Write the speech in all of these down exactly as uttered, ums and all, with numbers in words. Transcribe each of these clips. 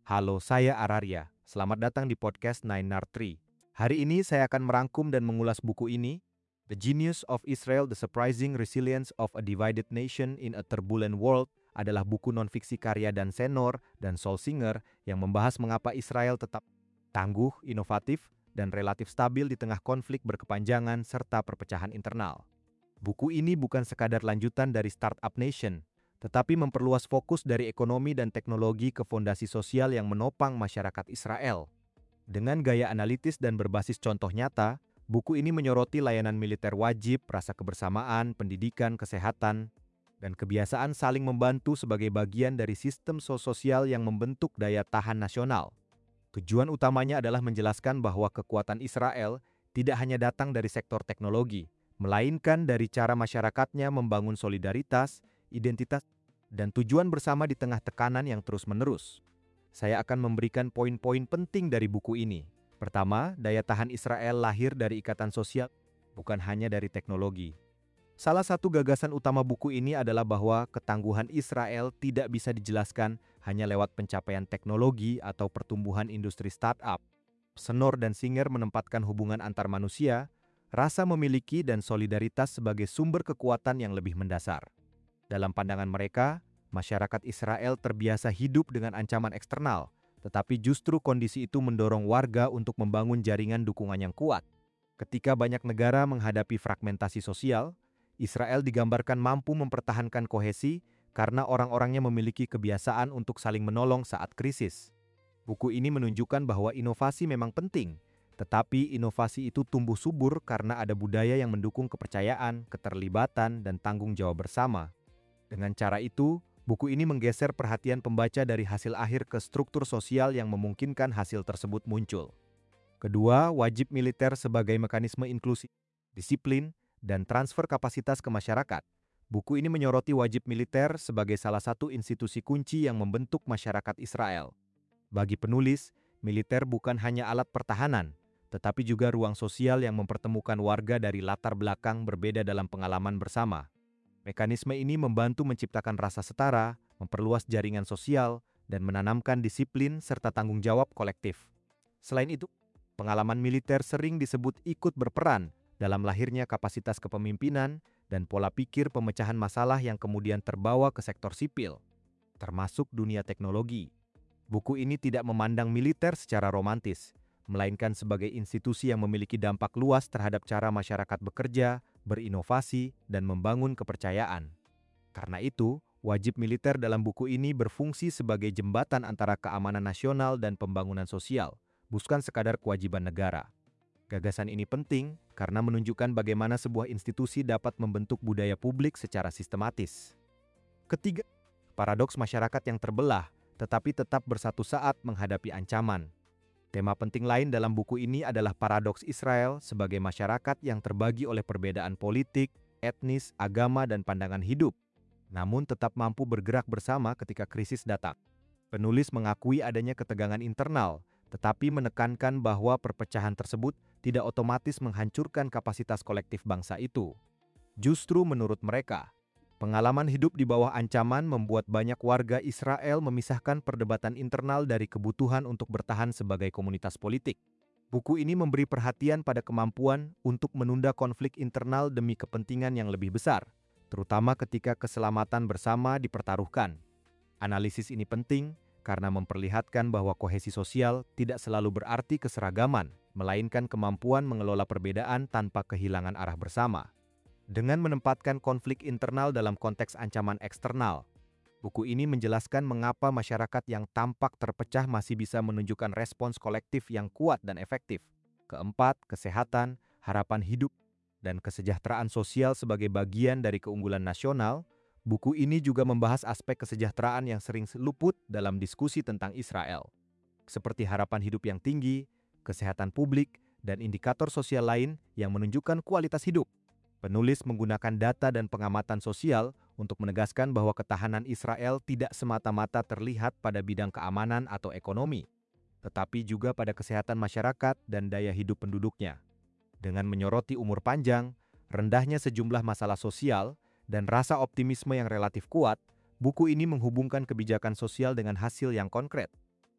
Halo, saya Araria. Selamat datang di podcast Nine Nart Tree. Hari ini saya akan merangkum dan mengulas buku ini, The Genius of Israel: The Surprising Resilience of a Divided Nation in a Turbulent World, adalah buku non-fiksi karya Dan Senor dan Saul Singer yang membahas mengapa Israel tetap tangguh, inovatif, dan relatif stabil di tengah konflik berkepanjangan serta perpecahan internal. Buku ini bukan sekadar lanjutan dari Startup Nation, tetapi memperluas fokus dari ekonomi dan teknologi ke fondasi sosial yang menopang masyarakat Israel. Dengan gaya analitis dan berbasis contoh nyata, buku ini menyoroti layanan militer wajib, rasa kebersamaan, pendidikan, kesehatan, dan kebiasaan saling membantu sebagai bagian dari sistem sosial yang membentuk daya tahan nasional. Tujuan utamanya adalah menjelaskan bahwa kekuatan Israel tidak hanya datang dari sektor teknologi, melainkan dari cara masyarakatnya membangun solidaritas, identitas, dan tujuan bersama di tengah tekanan yang terus-menerus. Saya akan memberikan poin-poin penting dari buku ini. Pertama, daya tahan Israel lahir dari ikatan sosial, bukan hanya dari teknologi. Salah satu gagasan utama buku ini adalah bahwa ketangguhan Israel tidak bisa dijelaskan hanya lewat pencapaian teknologi atau pertumbuhan industri startup. Senor dan Singer menempatkan hubungan antar manusia, rasa memiliki dan solidaritas sebagai sumber kekuatan yang lebih mendasar. Dalam pandangan mereka, masyarakat Israel terbiasa hidup dengan ancaman eksternal, tetapi justru kondisi itu mendorong warga untuk membangun jaringan dukungan yang kuat. Ketika banyak negara menghadapi fragmentasi sosial, Israel digambarkan mampu mempertahankan kohesi karena orang-orangnya memiliki kebiasaan untuk saling menolong saat krisis. Buku ini menunjukkan bahwa inovasi memang penting, tetapi inovasi itu tumbuh subur karena ada budaya yang mendukung kepercayaan, keterlibatan, dan tanggung jawab bersama. Dengan cara itu, buku ini menggeser perhatian pembaca dari hasil akhir ke struktur sosial yang memungkinkan hasil tersebut muncul. Kedua, wajib militer sebagai mekanisme inklusi, disiplin, dan transfer kapasitas ke masyarakat. Buku ini menyoroti wajib militer sebagai salah satu institusi kunci yang membentuk masyarakat Israel. Bagi penulis, militer bukan hanya alat pertahanan, tetapi juga ruang sosial yang mempertemukan warga dari latar belakang berbeda dalam pengalaman bersama. Mekanisme ini membantu menciptakan rasa setara, memperluas jaringan sosial, dan menanamkan disiplin serta tanggung jawab kolektif. Selain itu, pengalaman militer sering disebut ikut berperan dalam lahirnya kapasitas kepemimpinan dan pola pikir pemecahan masalah yang kemudian terbawa ke sektor sipil, termasuk dunia teknologi. Buku ini tidak memandang militer secara romantis, melainkan sebagai institusi yang memiliki dampak luas terhadap cara masyarakat bekerja, berinovasi, dan membangun kepercayaan. Karena itu, wajib militer dalam buku ini berfungsi sebagai jembatan antara keamanan nasional dan pembangunan sosial, bukan sekadar kewajiban negara. Gagasan ini penting karena menunjukkan bagaimana sebuah institusi dapat membentuk budaya publik secara sistematis. Ketiga, paradoks masyarakat yang terbelah, tetapi tetap bersatu saat menghadapi ancaman. Tema penting lain dalam buku ini adalah paradoks Israel sebagai masyarakat yang terbagi oleh perbedaan politik, etnis, agama, dan pandangan hidup, namun tetap mampu bergerak bersama ketika krisis datang. Penulis mengakui adanya ketegangan internal, tetapi menekankan bahwa perpecahan tersebut tidak otomatis menghancurkan kapasitas kolektif bangsa itu. Justru menurut mereka, pengalaman hidup di bawah ancaman membuat banyak warga Israel memisahkan perdebatan internal dari kebutuhan untuk bertahan sebagai komunitas politik. Buku ini memberi perhatian pada kemampuan untuk menunda konflik internal demi kepentingan yang lebih besar, terutama ketika keselamatan bersama dipertaruhkan. Analisis ini penting karena memperlihatkan bahwa kohesi sosial tidak selalu berarti keseragaman, melainkan kemampuan mengelola perbedaan tanpa kehilangan arah bersama. Dengan menempatkan konflik internal dalam konteks ancaman eksternal, buku ini menjelaskan mengapa masyarakat yang tampak terpecah masih bisa menunjukkan respons kolektif yang kuat dan efektif. Keempat, kesehatan, harapan hidup, dan kesejahteraan sosial sebagai bagian dari keunggulan nasional. Buku ini juga membahas aspek kesejahteraan yang sering luput dalam diskusi tentang Israel, seperti harapan hidup yang tinggi, kesehatan publik, dan indikator sosial lain yang menunjukkan kualitas hidup. Penulis menggunakan data dan pengamatan sosial untuk menegaskan bahwa ketahanan Israel tidak semata-mata terlihat pada bidang keamanan atau ekonomi, tetapi juga pada kesehatan masyarakat dan daya hidup penduduknya. Dengan menyoroti umur panjang, rendahnya sejumlah masalah sosial, dan rasa optimisme yang relatif kuat, buku ini menghubungkan kebijakan sosial dengan hasil yang konkret.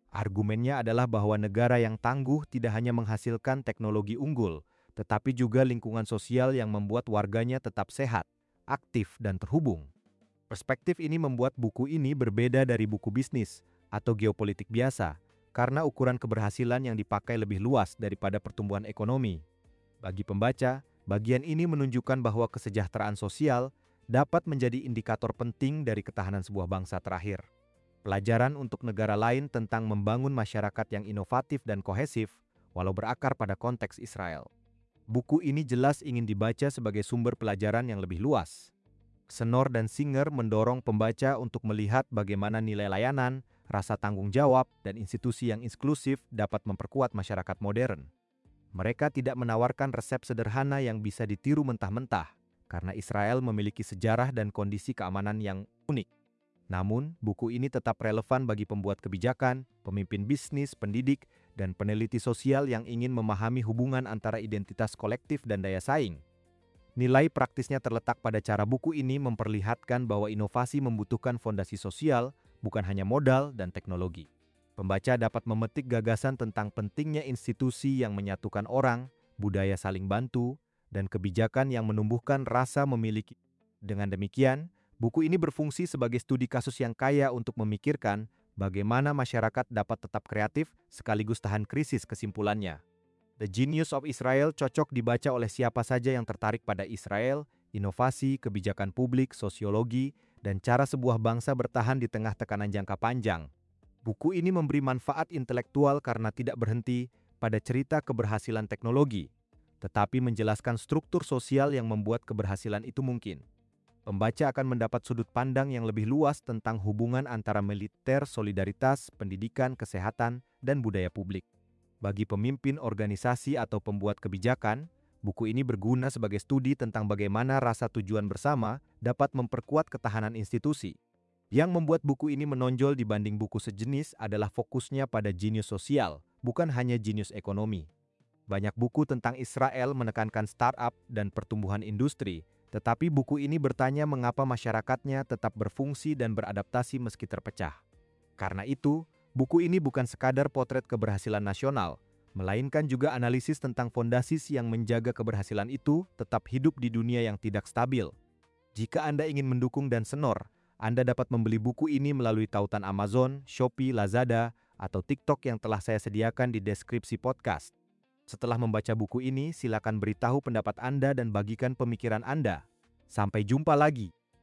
Argumennya adalah bahwa negara yang tangguh tidak hanya menghasilkan teknologi unggul, tetapi juga lingkungan sosial yang membuat warganya tetap sehat, aktif, dan terhubung. Perspektif ini membuat buku ini berbeda dari buku bisnis atau geopolitik biasa, karena ukuran keberhasilan yang dipakai lebih luas daripada pertumbuhan ekonomi. Bagi pembaca, bagian ini menunjukkan bahwa kesejahteraan sosial dapat menjadi indikator penting dari ketahanan sebuah bangsa terakhir. Pelajaran untuk negara lain tentang membangun masyarakat yang inovatif dan kohesif, walau berakar pada konteks Israel. Buku ini jelas ingin dibaca sebagai sumber pelajaran yang lebih luas. Senor dan Singer mendorong pembaca untuk melihat bagaimana nilai layanan, rasa tanggung jawab, dan institusi yang inklusif dapat memperkuat masyarakat modern. Mereka tidak menawarkan resep sederhana yang bisa ditiru mentah-mentah, karena Israel memiliki sejarah dan kondisi keamanan yang unik. Namun, buku ini tetap relevan bagi pembuat kebijakan, pemimpin bisnis, pendidik, dan peneliti sosial yang ingin memahami hubungan antara identitas kolektif dan daya saing. Nilai praktisnya terletak pada cara buku ini memperlihatkan bahwa inovasi membutuhkan fondasi sosial, bukan hanya modal dan teknologi. Pembaca dapat memetik gagasan tentang pentingnya institusi yang menyatukan orang, budaya saling bantu, dan kebijakan yang menumbuhkan rasa memiliki. Dengan demikian, buku ini berfungsi sebagai studi kasus yang kaya untuk memikirkan bagaimana masyarakat dapat tetap kreatif sekaligus tahan krisis. Kesimpulannya, The Genius of Israel cocok dibaca oleh siapa saja yang tertarik pada Israel, inovasi, kebijakan publik, sosiologi, dan cara sebuah bangsa bertahan di tengah tekanan jangka panjang. Buku ini memberi manfaat intelektual karena tidak berhenti pada cerita keberhasilan teknologi, tetapi menjelaskan struktur sosial yang membuat keberhasilan itu mungkin. Pembaca akan mendapat sudut pandang yang lebih luas tentang hubungan antara militer, solidaritas, pendidikan, kesehatan, dan budaya publik. Bagi pemimpin organisasi atau pembuat kebijakan, buku ini berguna sebagai studi tentang bagaimana rasa tujuan bersama dapat memperkuat ketahanan institusi. Yang membuat buku ini menonjol dibanding buku sejenis adalah fokusnya pada jenius sosial, bukan hanya jenius ekonomi. Banyak buku tentang Israel menekankan startup dan pertumbuhan industri, tetapi buku ini bertanya mengapa masyarakatnya tetap berfungsi dan beradaptasi meski terpecah. Karena itu, buku ini bukan sekadar potret keberhasilan nasional, melainkan juga analisis tentang fondasi yang menjaga keberhasilan itu tetap hidup di dunia yang tidak stabil. Jika Anda ingin mendukung dan Senor, Anda dapat membeli buku ini melalui tautan Amazon, Shopee, Lazada, atau TikTok yang telah saya sediakan di deskripsi podcast. Setelah membaca buku ini, silakan beritahu pendapat Anda dan bagikan pemikiran Anda. Sampai jumpa lagi.